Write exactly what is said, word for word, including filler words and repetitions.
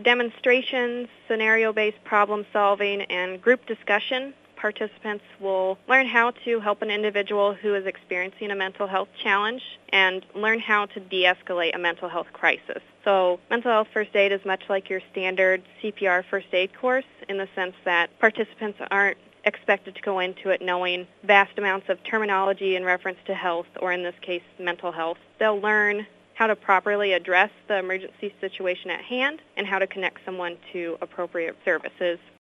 demonstrations, scenario-based problem solving, and group discussion. Participants will learn how to help an individual who is experiencing a mental health challenge and learn how to de-escalate a mental health crisis. So mental health first aid is much like your standard C P R first aid course in the sense that participants aren't expected to go into it knowing vast amounts of terminology in reference to health, or in this case, mental health. They'll learn how to properly address the emergency situation at hand and how to connect someone to appropriate services.